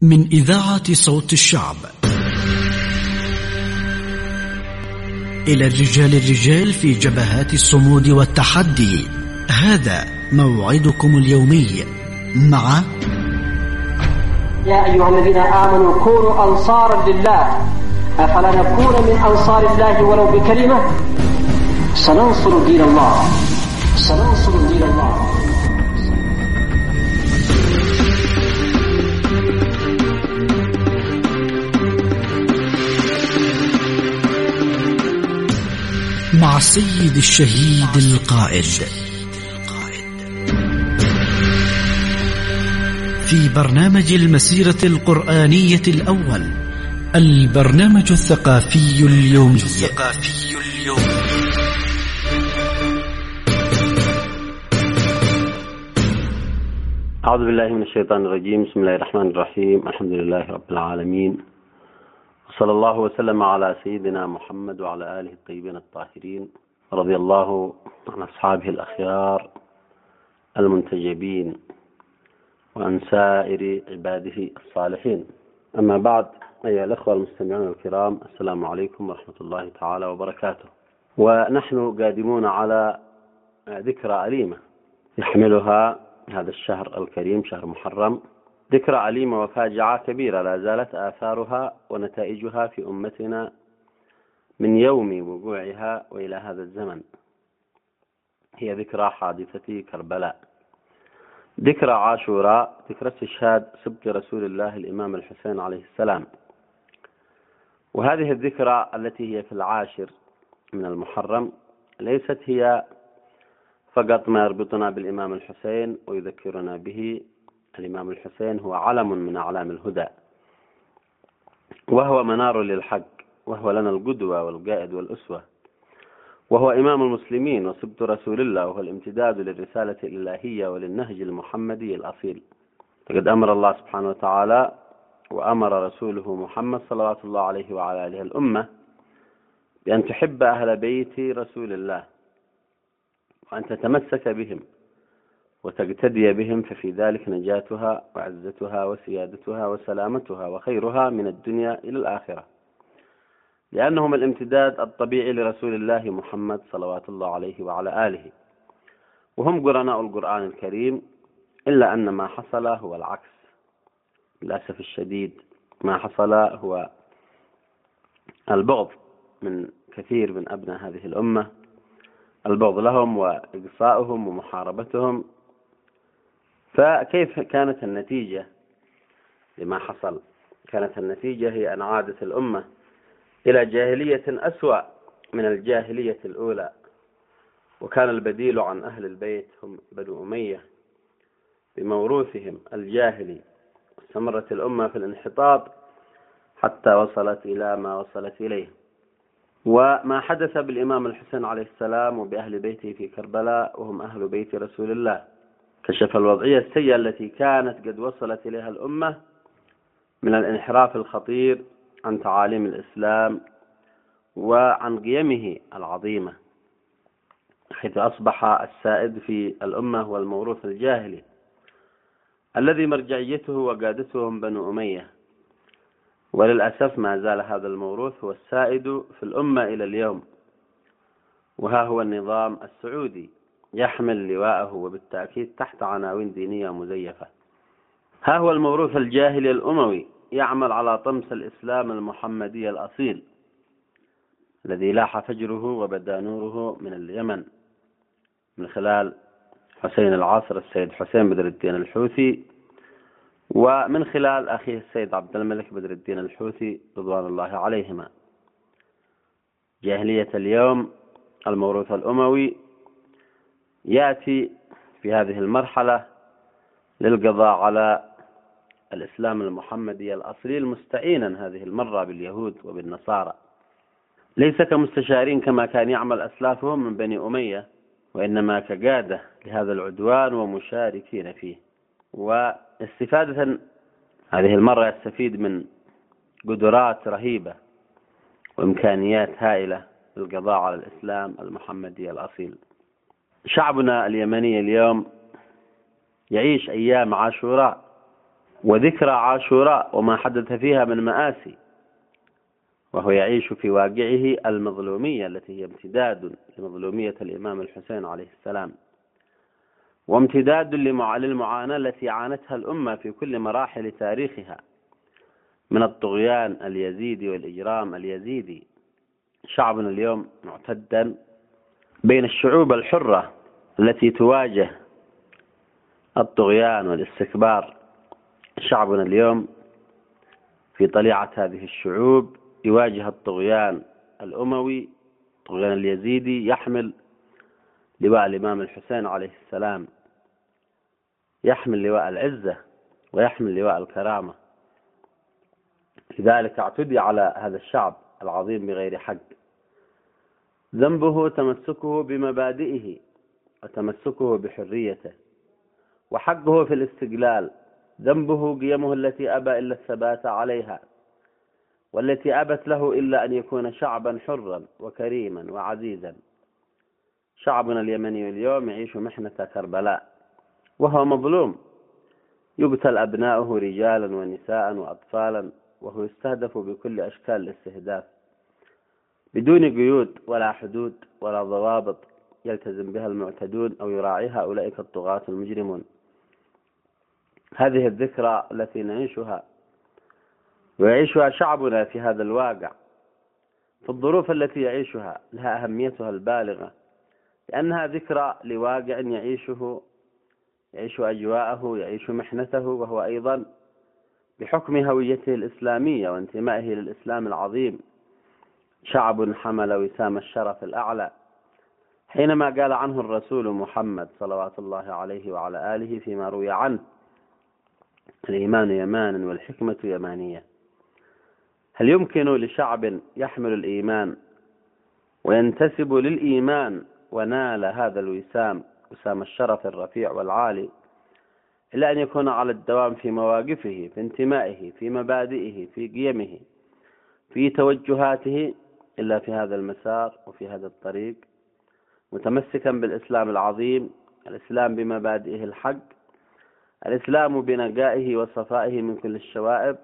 من إذاعة صوت الشعب إلى الرجال في جبهات الصمود والتحدي. هذا موعدكم اليومي مع يا أيها الذين آمنوا كونوا أنصارا لله أفلا نكون من أنصار الله ولو بكلمة. سننصر دين الله، سننصر دين الله. مع السيد الشهيد القائد في برنامج المسيرة القرآنية الأول، البرنامج الثقافي اليومي. أعوذ بالله من الشيطان الرجيم. بسم الله الرحمن الرحيم. الحمد لله رب العالمين، صلى الله وسلم على سيدنا محمد وعلى آله الطيبين الطاهرين، رضي الله عن أصحابه الأخيار المنتجبين وعن سائر عباده الصالحين. أما بعد، أيها الأخوة المستمعون الكرام، السلام عليكم ورحمة الله تعالى وبركاته. ونحن قادمون على ذكرى أليمة يحملها هذا الشهر الكريم، شهر محرم، ذكرى أليمة وفاجعة كبيرة لا زالت آثارها ونتائجها في أمتنا من يوم وقوعها وإلى هذا الزمن. هي ذكرى حادثة كربلاء، ذكرى عاشوراء، ذكرى استشهاد سبط رسول الله الإمام الحسين عليه السلام. وهذه الذكرى التي هي في 10 من المحرم ليست هي فقط ما يربطنا بالإمام الحسين ويذكرنا به. الإمام الحسين هو علم من أعلام الهدى، وهو منار للحق، وهو لنا القدوة والقائد والأسوة، وهو إمام المسلمين وسبط رسول الله، وهو الامتداد للرسالة الإلهية وللنهج المحمدي الأصيل. فقد أمر الله سبحانه وتعالى وأمر رسوله محمد صلوات الله عليه وعلى آله الأمة بأن تحب أهل بيت رسول الله وأن تتمسك بهم وتقتدي بهم، ففي ذلك نجاتها وعزتها وسيادتها وسلامتها وخيرها من الدنيا إلى الآخرة، لأنهم الامتداد الطبيعي لرسول الله محمد صلوات الله عليه وعلى آله، وهم قرناء القرآن الكريم. إلا أن ما حصل هو العكس للأسف الشديد. ما حصل هو البغض من كثير من أبناء هذه الأمة، البغض لهم وإقصاؤهم ومحاربتهم. فكيف كانت النتيجة لما حصل؟ كانت النتيجة هي أن عادت الأمة إلى جاهلية أسوأ من الجاهلية الأولى، وكان البديل عن أهل البيت هم بنو أمية بموروثهم الجاهلي. استمرت الأمة في الانحطاط حتى وصلت إلى ما وصلت إليه. وما حدث بالإمام الحسين عليه السلام وبأهل بيته في كربلاء وهم أهل بيت رسول الله كشف الوضعية السيئة التي كانت قد وصلت إليها الأمة من الانحراف الخطير عن تعاليم الإسلام وعن قيمه العظيمة، حيث أصبح السائد في الأمة هو الموروث الجاهلي الذي مرجعيته وقادته هم بنو أمية. وللأسف ما زال هذا الموروث هو السائد في الأمة إلى اليوم. وها هو النظام السعودي يحمل لواءه وبالتأكيد تحت عناوين دينية مزيفة. ها هو الموروث الجاهلي الأموي يعمل على طمس الإسلام المحمدي الأصيل الذي لاح فجره وبدا نوره من اليمن من خلال حسين العاصر السيد حسين بدر الدين الحوثي، ومن خلال أخيه السيد عبد الملك بدر الدين الحوثي رضوان الله عليهما. جاهلية اليوم الموروث الأموي يأتي في هذه المرحلة للقضاء على الإسلام المحمدي الأصيل، مستعينا هذه المرة باليهود وبالنصارى، ليس كمستشارين كما كان يعمل أسلافهم من بني أمية، وإنما كقادة لهذا العدوان ومشاركين فيه. واستفادة هذه المرة يستفيد من قدرات رهيبة وإمكانيات هائلة للقضاء على الإسلام المحمدي الأصيل. شعبنا اليمني اليوم يعيش أيام عاشوراء وذكرى عاشوراء وما حدث فيها من مآسي، وهو يعيش في واقعه المظلومية التي هي امتداد لمظلومية الإمام الحسين عليه السلام، وامتداد للمعاناة التي عانتها الأمة في كل مراحل تاريخها من الطغيان اليزيدي والإجرام اليزيدي. شعبنا اليوم معتدا بين الشعوب الحرة التي تواجه الطغيان والاستكبار. شعبنا اليوم في طليعة هذه الشعوب يواجه الطغيان الأموي، الطغيان اليزيدي، يحمل لواء الإمام الحسين عليه السلام، يحمل لواء العزة ويحمل لواء الكرامة. لذلك اعتدي على هذا الشعب العظيم بغير حق. ذنبه تمسكه بمبادئه وتمسكه بحريته، وحقه في الاستقلال. ذنبه قيمه التي أبى إلا الثبات عليها، والتي أبت له إلا أن يكون شعبا حرا وكريما وعزيزا. شعبنا اليمني اليوم يعيش محنة كربلاء وهو مظلوم، يقتل أبناؤه رجالا ونساء وأطفالا، وهو يستهدف بكل أشكال الاستهداف بدون قيود ولا حدود ولا ضوابط يلتزم بها المعتدون أو يراعيها أولئك الطغاة المجرمون. هذه الذكرى التي نعيشها ويعيشها شعبنا في هذا الواقع، في الظروف التي يعيشها، لها أهميتها البالغة، لأنها ذكرى لواقع يعيش أجواءه، يعيش محنته، وهو أيضا بحكم هويته الإسلامية وانتمائه للإسلام العظيم شعب حمل وسام الشرف الأعلى. حينما قال عنه الرسول محمد صلوات الله عليه وعلى آله فيما روي عنه: الإيمان يمان والحكمة يمانية. هل يمكن لشعب يحمل الإيمان وينتسب للإيمان ونال هذا الوسام، وسام الشرف الرفيع والعالي، إلا أن يكون على الدوام في مواقفه، في انتمائه، في مبادئه، في قيمه، في توجهاته، إلا في هذا المسار وفي هذا الطريق، متمسكا بالإسلام العظيم، الإسلام بمبادئه الحق، الإسلام بنقائه وصفائه من كل الشوائب،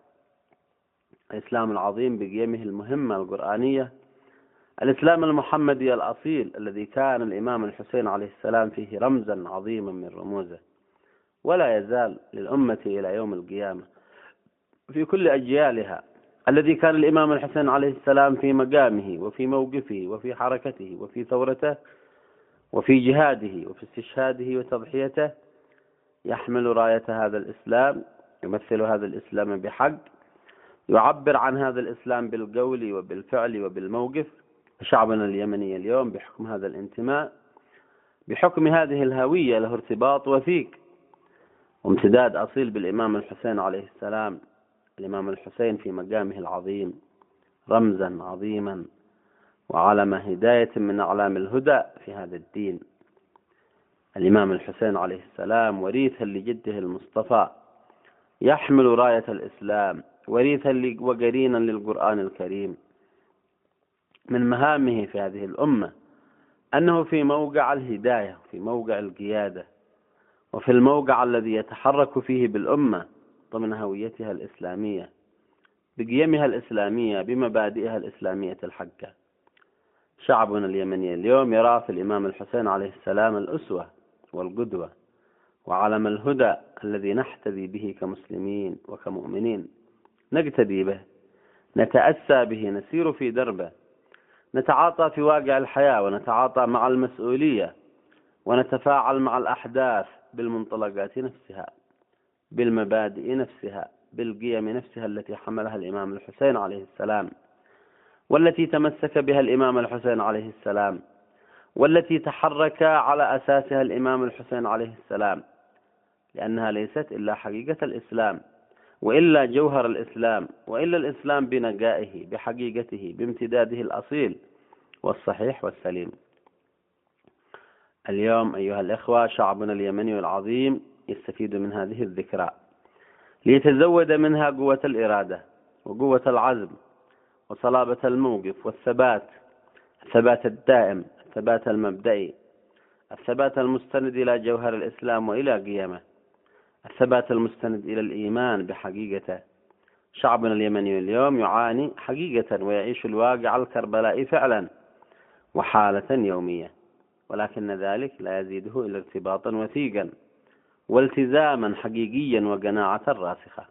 الإسلام العظيم بقيمه المهمة القرآنية، الإسلام المحمدي الأصيل الذي كان الإمام الحسين عليه السلام فيه رمزا عظيما من رموزه، ولا يزال للأمة إلى يوم القيامة في كل أجيالها، الذي كان الإمام الحسين عليه السلام في مقامه وفي موقفه وفي حركته وفي ثورته وفي جهاده وفي استشهاده وتضحيته يحمل راية هذا الإسلام، يمثل هذا الإسلام بحق، يعبر عن هذا الإسلام بالقول وبالفعل وبالموقف. شعبنا اليمني اليوم بحكم هذا الانتماء، بحكم هذه الهوية، له ارتباط وثيق وامتداد أصيل بالإمام الحسين عليه السلام. الإمام الحسين في مقامه العظيم رمزا عظيما وعلم هداية من أعلام الهدى في هذا الدين. الإمام الحسين عليه السلام وريثا لجده المصطفى، يحمل راية الإسلام، وريثا وقرينا للقرآن الكريم. من مهامه في هذه الأمة أنه في موقع الهداية، في موقع القيادة، وفي الموقع الذي يتحرك فيه بالأمة ضمن هويتها الإسلامية، بقيمها الإسلامية، بمبادئها الإسلامية الحقة. شعبنا اليمني اليوم يرى في الإمام الحسين عليه السلام الأسوة والقدوة وعلم الهدى الذي نحتذي به كمسلمين وكمؤمنين، نقتدي به، نتأسى به، نسير في دربه، نتعاطى في واقع الحياة، ونتعاطى مع المسؤولية، ونتفاعل مع الأحداث بالمنطلقات نفسها، بالمبادئ نفسها، بالقيم نفسها التي حملها الإمام الحسين عليه السلام، والتي تمسك بها الإمام الحسين عليه السلام، والتي تحرك على أساسها الإمام الحسين عليه السلام، لأنها ليست إلا حقيقة الإسلام، وإلا جوهر الإسلام، وإلا الإسلام بنقائه، بحقيقته، بامتداده الأصيل والصحيح والسليم. اليوم أيها الإخوة شعبنا اليمني العظيم يستفيد من هذه الذكرى ليتزود منها قوة الإرادة وقوة العزم وصلابة الموقف والثبات، الثبات الدائم، الثبات المبدئي، الثبات المستند إلى جوهر الإسلام وإلى قيمه، الثبات المستند إلى الإيمان بحقيقته. شعبنا اليمني اليوم يعاني حقيقة ويعيش الواقع الكربلائي فعلا وحالة يومية، ولكن ذلك لا يزيده إلا ارتباطا وثيقا والتزاما حقيقيا وقناعة راسخة.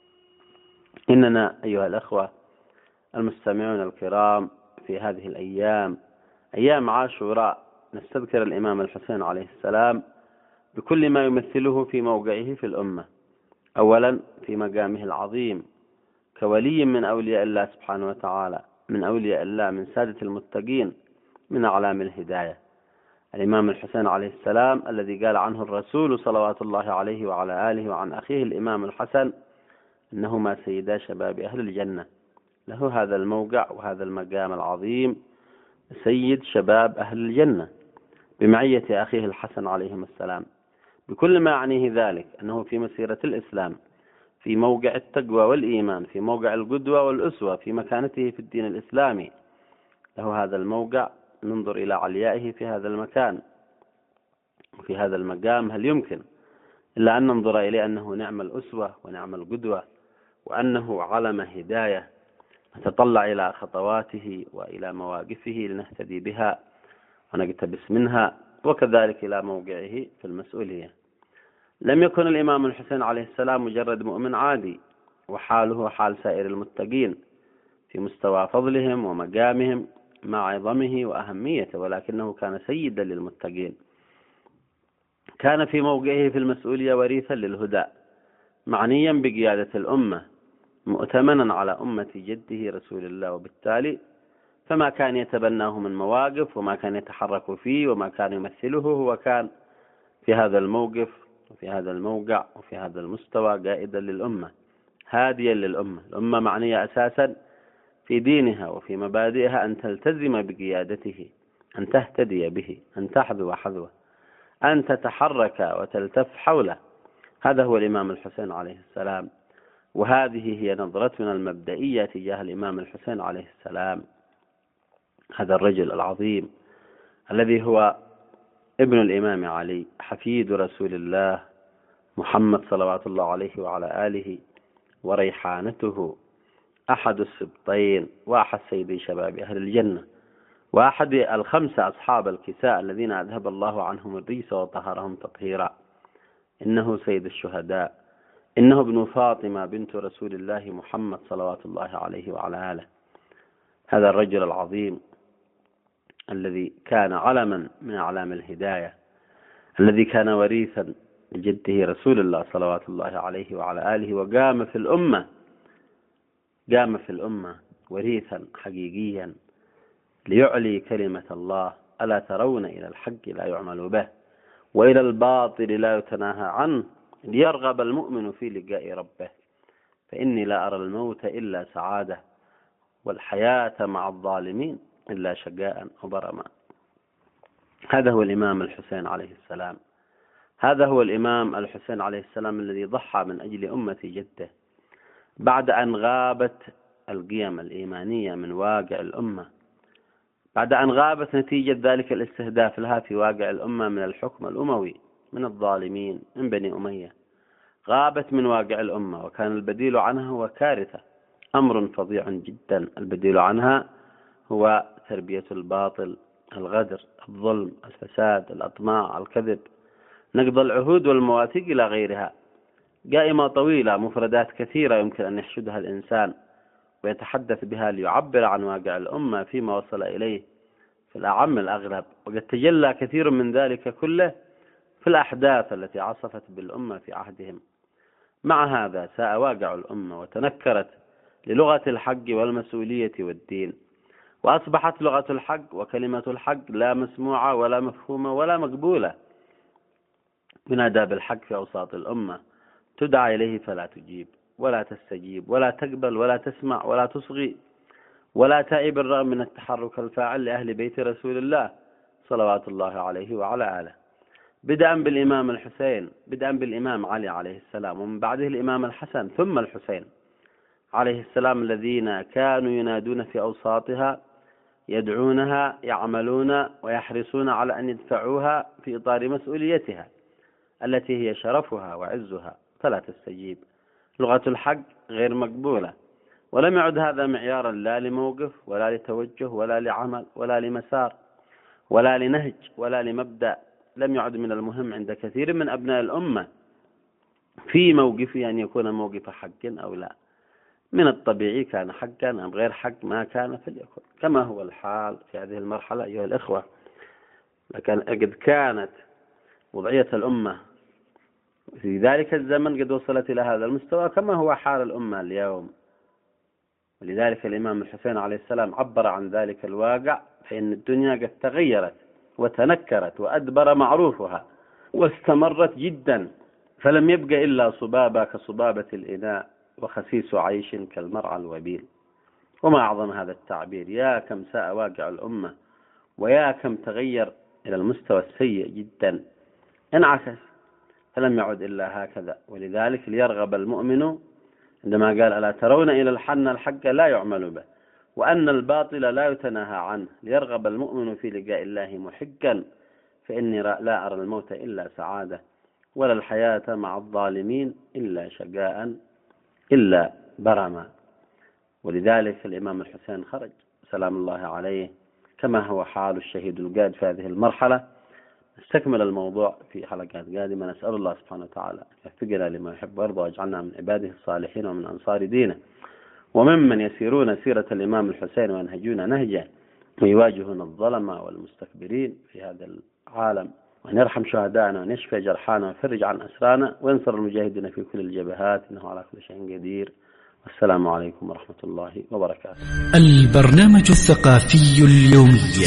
إننا أيها الأخوة المستمعون الكرام في هذه الأيام، أيام عاشوراء، نستذكر الإمام الحسين عليه السلام بكل ما يمثله في موقعه في الأمة. أولا في مقامه العظيم كولي من أولياء الله سبحانه وتعالى، من أولياء الله، من سادة المتقين، من أعلام الهداية. الإمام الحسين عليه السلام الذي قال عنه الرسول صلوات الله عليه وعلى آله وعن أخيه الإمام الحسن إنهما سيدا شباب أهل الجنة، له هذا الموقع وهذا المقام العظيم، سيد شباب أهل الجنة بمعية أخيه الحسن عليهم السلام، بكل ما يعنيه ذلك أنه في مسيرة الإسلام، في موقع التقوى والإيمان، في موقع القدوة والأسوة، في مكانته في الدين الإسلامي، له هذا الموقع. ننظر إلى عليائه في هذا المكان وفي هذا المقام، هل يمكن إلا أن ننظر إليه أنه نعم الأسوة ونعم القدوة، وأنه علم هداية نتطلع إلى خطواته وإلى مواقفه لنهتدي بها ونقتبس منها، وكذلك إلى موقعه في المسؤولية. لم يكن الإمام الحسين عليه السلام مجرد مؤمن عادي، وحاله حال سائر المتقين في مستوى فضلهم ومقامهم مع عظمه وأهميته، ولكنه كان سيدا للمتقين، كان في موقعه في المسؤولية وريثا للهدى، معنيا بقيادة الأمة، مؤتمنا على أمة جده رسول الله، وبالتالي فما كان يتبناه من مواقف وما كان يتحرك فيه وما كان يمثله هو كان في هذا الموقف وفي هذا الموقع وفي هذا المستوى قائدا للأمة، هاديا للأمة. الأمة معنية أساسا في دينها وفي مبادئها أن تلتزم بقيادته، أن تهتدي به، أن تحذو حذوه، أن تتحرك وتلتف حوله. هذا هو الإمام الحسين عليه السلام، وهذه هي نظرتنا المبدئية تجاه الإمام الحسين عليه السلام، هذا الرجل العظيم الذي هو ابن الإمام علي حفيد رسول الله محمد صلوات الله عليه وعلى آله، وريحانته، أحد السبطين، وأحد سيدي شباب أهل الجنة، وأحد الخمسة أصحاب الكساء الذين أذهب الله عنهم الرجس وطهرهم تطهيرا. إنه سيد الشهداء، إنه ابن فاطمة بنت رسول الله محمد صلوات الله عليه وعلى آله. هذا الرجل العظيم الذي كان علما من أعلام الهداية، الذي كان وريثا لجده رسول الله صلوات الله عليه وعلى آله، وقام في الأمة وريثا حقيقيا ليعلي كلمة الله. ألا ترون إلى الحق لا يعمل به وإلى الباطل لا يتناهى عنه، ليرغب المؤمن في لقاء ربه، فإني لا أرى الموت إلا سعادة والحياة مع الظالمين إلا شقاء وبرما. هذا هو الإمام الحسين عليه السلام، هذا هو الإمام الحسين عليه السلام الذي ضحى من أجل أمة جده بعد أن غابت القيم الإيمانية من واقع الأمة، بعد أن غابت نتيجة ذلك الاستهداف لها في واقع الأمة من الحكم الأموي، من الظالمين، من بني أمية، غابت من واقع الأمة، وكان البديل عنها هو كارثة، أمر فظيع جدا. البديل عنها هو تربية الباطل، الغدر، الظلم، الفساد، الأطماع، الكذب، نقض العهود والمواثيق إلى غيرها. قائمة طويلة، مفردات كثيرة يمكن أن يحشدها الإنسان ويتحدث بها ليعبر عن واقع الأمة فيما وصل إليه في الأعم الأغلب، وقد تجلى كثير من ذلك كله في الأحداث التي عصفت بالأمة في عهدهم. مع هذا ساء واقع الأمة وتنكرت للغة الحق والمسؤولية والدين، وأصبحت لغة الحق وكلمة الحق لا مسموعة ولا مفهومة ولا مقبولة. ينادى بالحق في أوساط الأمة، تدعى إليه فلا تجيب ولا تستجيب ولا تقبل ولا تسمع ولا تصغي ولا تعي، بالرغم من التحرك الفاعل لأهل بيت رسول الله صلوات الله عليه وعلى آله، بدءا بالإمام الحسين، بدءا بالإمام علي عليه السلام، ومن بعده الإمام الحسن ثم الحسين عليه السلام، الذين كانوا ينادون في أوساطها، يدعونها، يعملون ويحرصون على أن يدفعوها في إطار مسؤوليتها التي هي شرفها وعزها فلا تستجيب. لغة الحق غير مقبولة، ولم يعد هذا معيارا لا لموقف ولا لتوجه ولا لعمل ولا لمسار ولا لنهج ولا لمبدأ. لم يعد من المهم عند كثير من أبناء الأمة في موقفه أن يكون موقف حق أو لا. من الطبيعي كان حقا أم غير حق، ما كان فليكن، كما هو الحال في هذه المرحلة أيها الإخوة. لكن قد كانت وضعية الأمة في ذلك الزمن قد وصلت إلى هذا المستوى كما هو حال الأمة اليوم. ولذلك الإمام الحسين عليه السلام عبر عن ذلك الواقع، فإن الدنيا قد تغيرت وتنكرت وأدبر معروفها واستمرت جدا، فلم يبق إلا صبابة كصبابة الإناء وخسيس عيش كالمرعى الوبيل. وما أعظم هذا التعبير، يا كم ساء واقع الأمة ويا كم تغير إلى المستوى السيء جدا، انعكس فلم يعد إلا هكذا. ولذلك ليرغب المؤمن عندما قال ألا ترون إلى الحق لا يعمل به وأن الباطل لا يتناهى عنه، ليرغب المؤمن في لقاء الله محقا، فإني لا أرى الموت إلا سعادة ولا الحياة مع الظالمين إلا شقاء إلا برما. ولذلك الإمام الحسين خرج سلام الله عليه كما هو حال الشهيد القائد في هذه المرحلة. نستكمل الموضوع في حلقات قادمة. نسأل الله سبحانه وتعالى أن يوفقنا لما يحب ويرضى واجعلنا من عباده الصالحين ومن أنصار دينه وممن يسيرون سيرة الإمام الحسين وينهجون نهجه ويواجهون الظلمة والمستكبرين في هذا العالم، وأن يرحم شهداءنا وأن يشفي جرحانا ويفرج عن أسرانا وينصر المجاهدين في كل الجبهات، إنه على كل شيء قدير. والسلام عليكم ورحمة الله وبركاته. البرنامج الثقافي اليومي.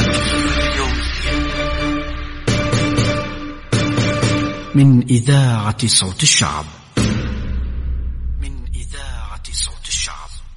من إذاعة صوت الشعب.